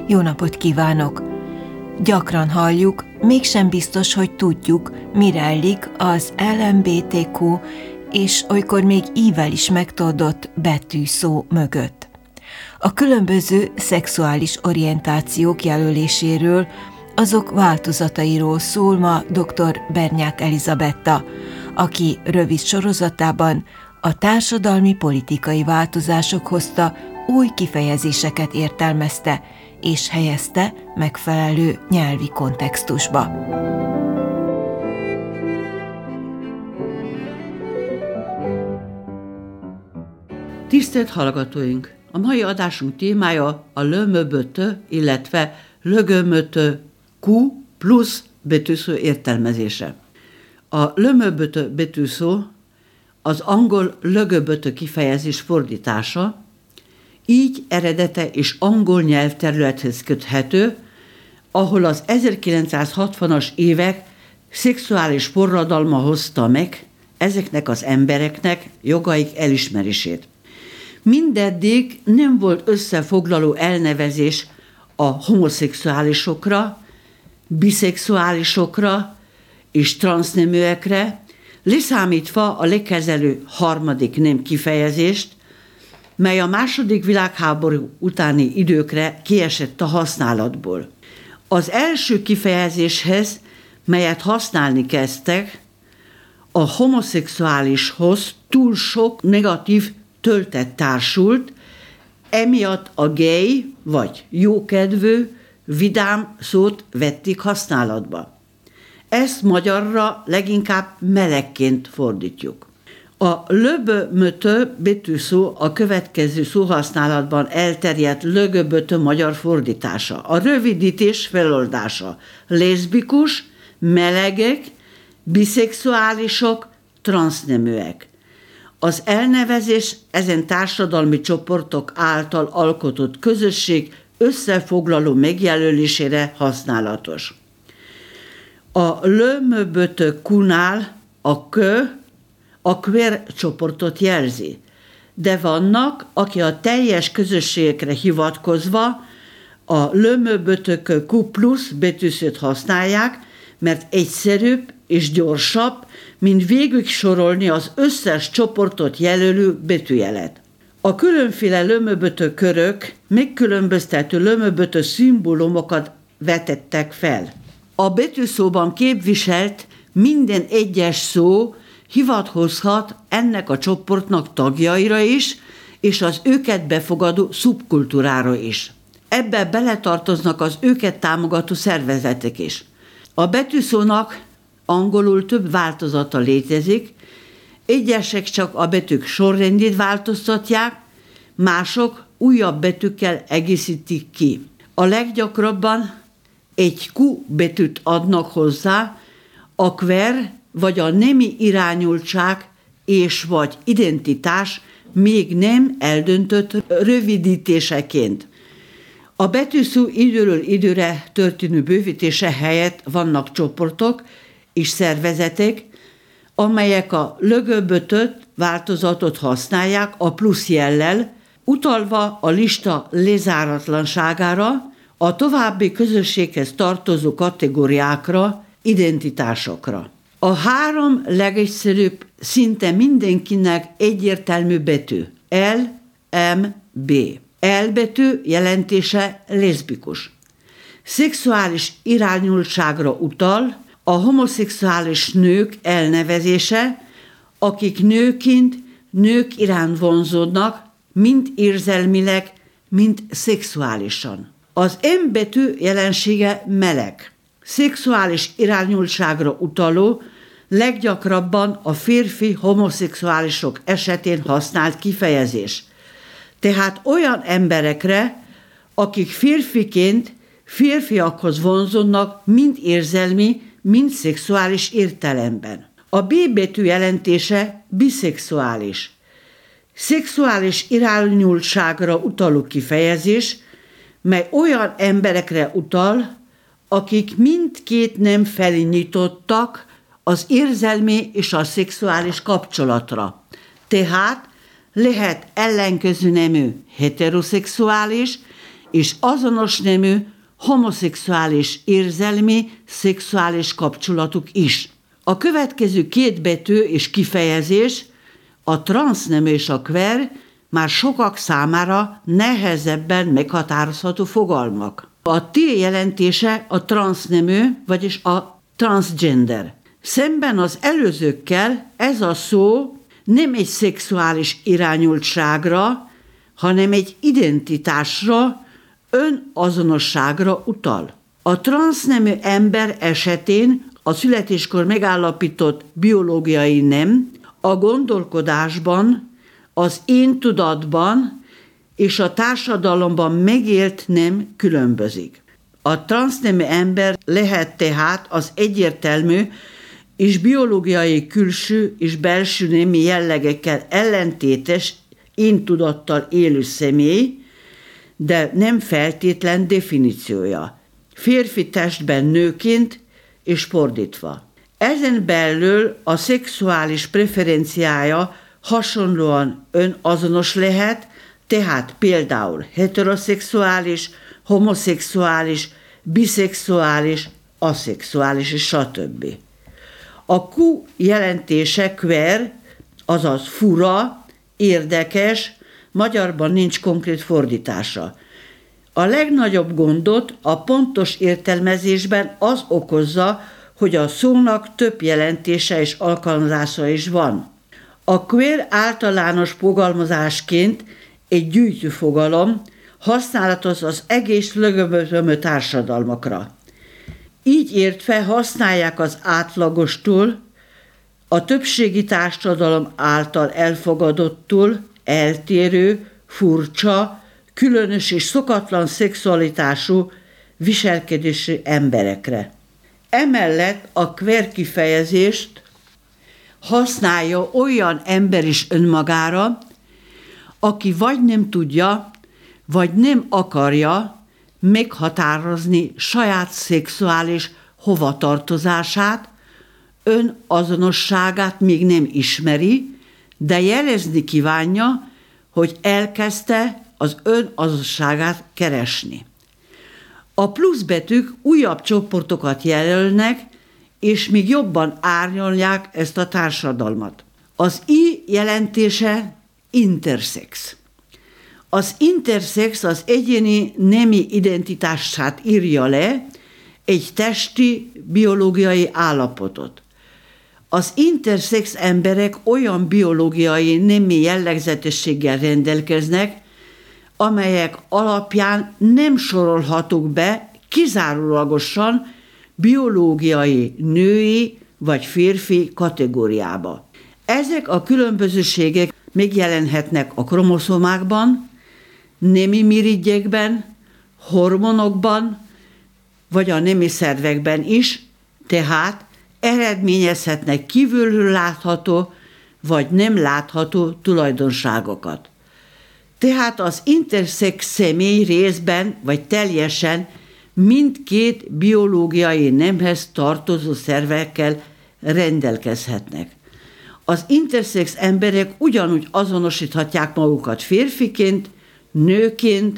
Jó napot kívánok! Gyakran halljuk, mégsem biztos, hogy tudjuk, mi rejlik az LMBTQ és olykor még ível is megtoldott betűszó mögött. A különböző szexuális orientációk jelöléséről, azok változatairól szól ma dr. Bernyák Elizabetta, aki rövid sorozatában a társadalmi-politikai változások hozta új kifejezéseket értelmezte és helyezte megfelelő nyelvi kontextusba. Tisztelt hallgatóink! A mai adásunk témája a LMBT, illetve LGBTQ plusz betűszó értelmezése. A LMBT betűszó az angol LGBT kifejezés fordítása, így eredete és angol nyelvterülethez köthető, ahol az 1960-as évek szexuális forradalma hozta meg ezeknek az embereknek jogaik elismerését. Mindeddig nem volt összefoglaló elnevezés a homoszexuálisokra, biszexuálisokra és transzneműekre, leszámítva a lekezelő harmadik nem kifejezést, mely a II. Világháború utáni időkre kiesett a használatból. Az első kifejezéshez, melyet használni kezdtek, a homoszexuálishoz túl sok negatív töltet társult, emiatt a gay vagy jókedvű, vidám szót vették használatba. Ezt magyarra leginkább melegként fordítjuk. A LGBT betűszó a következő szóhasználatban elterjedt LGBT magyar fordítása. A rövidítés feloldása: leszbikus, melegek, biszexuálisok, transzneműek. Az elnevezés ezen társadalmi csoportok által alkotott közösség összefoglaló megjelölésére használatos. A LMBTQ-nál a a queer csoportot jelzi, de vannak, akik a teljes közösségekre hivatkozva a LMBTQ plusz betűszót használják, mert egyszerűbb és gyorsabb, mint végig sorolni az összes csoportot jelölő betűjelet. A különféle LMBT körök megkülönböztető LMBT szimbólumokat vetettek fel. A betűszóban képviselt minden egyes szó hivatkozhat ennek a csoportnak tagjaira is, és az őket befogadó szubkultúrára is. Ebbe beletartoznak az őket támogató szervezetek is. A betűszónak angolul több változata létezik, egyesek csak a betűk sorrendjét változtatják, mások újabb betűkkel egészítik ki. A leggyakrabban egy Q betűt adnak hozzá, a queer vagy a nemi irányultság és vagy identitás még nem eldöntött rövidítéseként. A betűszó időről időre történő bővítése helyett vannak csoportok és szervezetek, amelyek a LGBT változatot használják a plusz jellel, utalva a lista lezáratlanságára, a további közösséghez tartozó kategóriákra, identitásokra. A három legegyszerűbb, szinte mindenkinek egyértelmű betű: L, M, B. L betű jelentése leszbikus. Szexuális irányultságra utal, a homoszexuális nők elnevezése, akik nőként nők iránt vonzódnak, mind érzelmileg, mind szexuálisan. Az M betű jelensége meleg. Szexuális irányultságra utaló, leggyakrabban a férfi homoszexuálisok esetén használt kifejezés. Tehát olyan emberekre, akik férfiként férfiakhoz vonzódnak mind érzelmi, mind szexuális értelemben. A B betű jelentése biszexuális. Szexuális irányultságra utaló kifejezés, mely olyan emberekre utal, akik mindkét nem felé nyitottak az érzelmi és a szexuális kapcsolatra. Tehát lehet ellenkező nemű heteroszexuális és azonos nemű homoszexuális érzelmi, szexuális kapcsolatuk is. A következő két betű és kifejezés, a transznemű és a queer, már sokak számára nehezebben meghatározható fogalmak. A T jelentése a transznemű, vagyis a transgender. Szemben az előzőkkel ez a szó nem egy szexuális irányultságra, hanem egy identitásra, önazonosságra utal. A transznemű ember esetén a születéskor megállapított biológiai nem a gondolkodásban, az én tudatban és a társadalomban megélt nem különbözik. A transznemű ember lehet tehát az egyértelmű és biológiai külső és belső nemi jellegekkel ellentétes én tudattal élő személy, de nem feltétlen definíciója. Férfi testben nőként és fordítva. Ezen belül a szexuális preferenciája hasonlóan önazonos lehet, tehát például heteroszexuális, homoszexuális, biszexuális, aszexuális és stb. A Q jelentése queer, azaz fura, érdekes, magyarban nincs konkrét fordítása. A legnagyobb gondot a pontos értelmezésben az okozza, hogy a szónak több jelentése és alkalmazása is van. A queer általános fogalmazásként egy gyűjtő fogalom, használatos az egész lögöbötömő társadalmakra. Így értve használják az átlagostól, a többségi társadalom által elfogadottul eltérő, furcsa, különös és szokatlan szexualitású viselkedésű emberekre. Emellett a queer kifejezést használja olyan ember is önmagára, aki vagy nem tudja, vagy nem akarja meghatározni saját szexuális hovatartozását, önazonosságát még nem ismeri, de jelezni kívánja, hogy elkezdte az önazonosságát keresni. A pluszbetűk újabb csoportokat jelölnek, és még jobban árnyalják ezt a társadalmat. Az I jelentése intersex. Az intersex az egyéni nemi identitását írja le, egy testi, biológiai állapotot. Az intersex emberek olyan biológiai nemi jellegzetességgel rendelkeznek, amelyek alapján nem sorolhatók be kizárólagosan biológiai női vagy férfi kategóriába. Ezek a különbözőségek megjelenhetnek a kromoszómákban, nemi mirigyekben, hormonokban, vagy a nemi szervekben is, tehát eredményezhetnek kívülről látható, vagy nem látható tulajdonságokat. Tehát az intersex személy részben, vagy teljesen mindkét biológiai nemhez tartozó szervekkel rendelkezhetnek. Az intersex emberek ugyanúgy azonosíthatják magukat férfiként, nőként,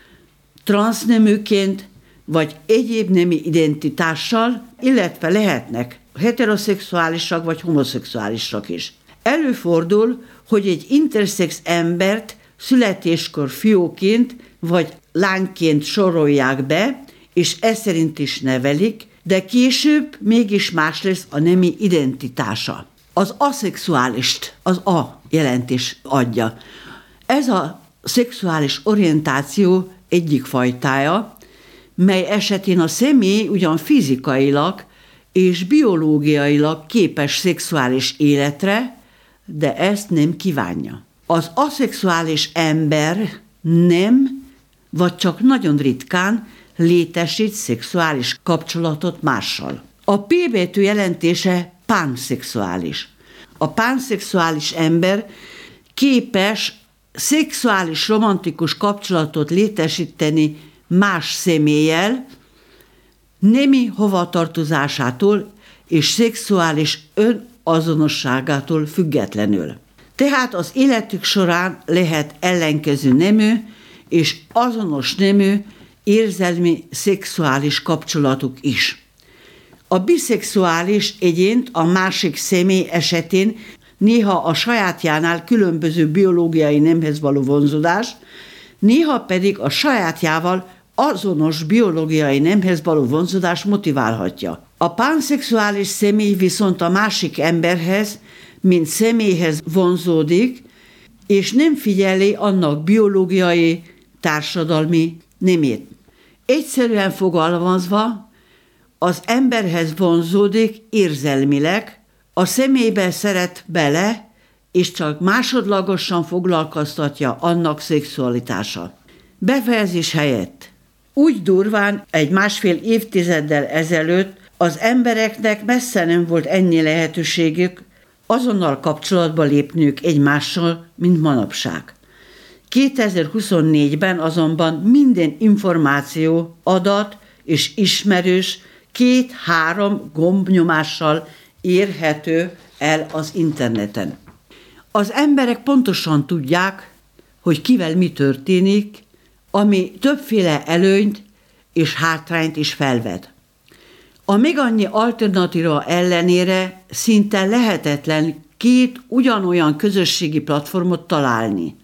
transzneműként, vagy egyéb nemi identitással, illetve lehetnek heteroszexuálisak vagy homoszexuálisak is. Előfordul, hogy egy intersex embert születéskor fiúként vagy lányként sorolják be, és ez szerint is nevelik, de később mégis más lesz a nemi identitása. Az aszexuálist az A jelentés adja. Ez a szexuális orientáció egyik fajtája, mely esetén a személy ugyan fizikailag és biológiailag képes szexuális életre, de ezt nem kívánja. Az aszexuális ember nem, vagy csak nagyon ritkán létesít szexuális kapcsolatot mással. A P betű jelentése pánszexuális. A pánszexuális ember képes szexuális romantikus kapcsolatot létesíteni más személlyel, nemi hovatartozásától és szexuális önazonosságától függetlenül. Tehát az életük során lehet ellenkező nemű és azonos nemű érzelmi szexuális kapcsolatuk is. A biszexuális egyént a másik személy esetén néha a sajátjánál különböző biológiai nemhez való vonzódás, néha pedig a sajátjával azonos biológiai nemhez való vonzódás motiválhatja. A panszexuális személy viszont a másik emberhez, mint személyhez vonzódik, és nem figyeli annak biológiai, társadalmi nemét. Egyszerűen fogalmazva, az emberhez vonzódik érzelmileg, a személybe szeret bele, és csak másodlagosan foglalkoztatja annak szexualitása. Befejezés helyett. Úgy durván egy 1,5 évtizeddel ezelőtt az embereknek messze nem volt ennyi lehetőségük azonnal kapcsolatba lépniük egymással, mint manapság. 2024-ben azonban minden információ, adat és ismerős 2-3 gombnyomással érhető el az interneten. Az emberek pontosan tudják, hogy kivel mi történik, ami többféle előnyt és hátrányt is felvet. A még annyi alternatíva ellenére szinte lehetetlen 2 ugyanolyan közösségi platformot találni.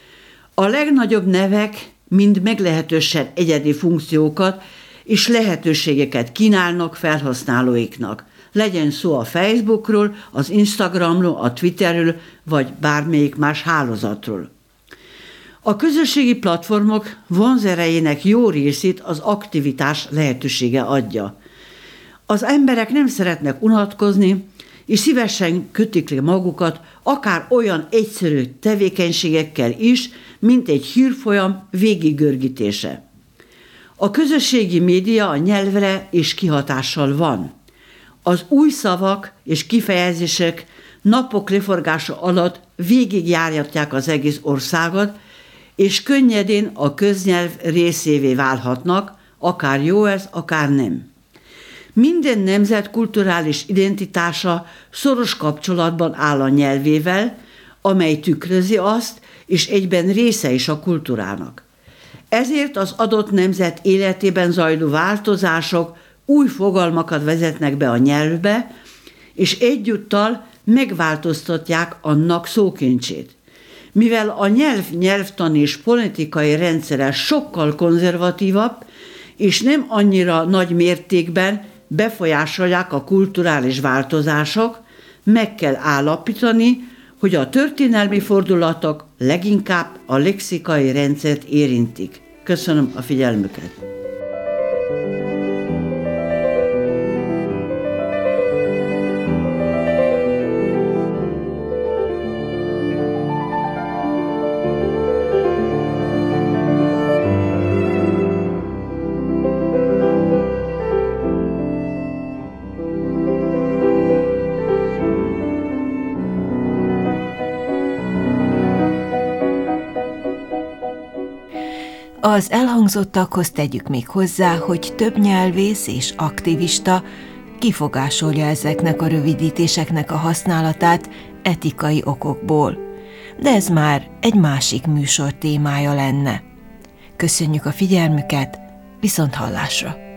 A legnagyobb nevek mind meglehetősen egyedi funkciókat és lehetőségeket kínálnak felhasználóiknak. Legyen szó a Facebookról, az Instagramról, a Twitterről, vagy bármelyik más hálózatról. A közösségi platformok vonzerejének jó részét az aktivitás lehetősége adja. Az emberek nem szeretnek unatkozni, és szívesen kötik le magukat akár olyan egyszerű tevékenységekkel is, mint egy hírfolyam végiggörgítése. A közösségi média a nyelvre is kihatással van. Az új szavak és kifejezések napok leforgása alatt végigjárják az egész országot, és könnyedén a köznyelv részévé válhatnak, akár jó ez, akár nem. Minden nemzet kulturális identitása szoros kapcsolatban áll a nyelvével, amely tükrözi azt, és egyben része is a kultúrának. Ezért az adott nemzet életében zajló változások új fogalmakat vezetnek be a nyelvbe, és egyúttal megváltoztatják annak szókincsét. Mivel a nyelvtani és politikai rendszere sokkal konzervatívabb, és nem annyira nagy mértékben befolyásolják a kulturális változások, meg kell állapítani, hogy a történelmi fordulatok leginkább a lexikai rendszert érintik. Köszönöm a figyelmüket! Az elhangzottakhoz tegyük még hozzá, hogy több nyelvész és aktivista kifogásolja ezeknek a rövidítéseknek a használatát etikai okokból. De ez már egy másik műsor témája lenne. Köszönjük a figyelmüket, viszonthallásra!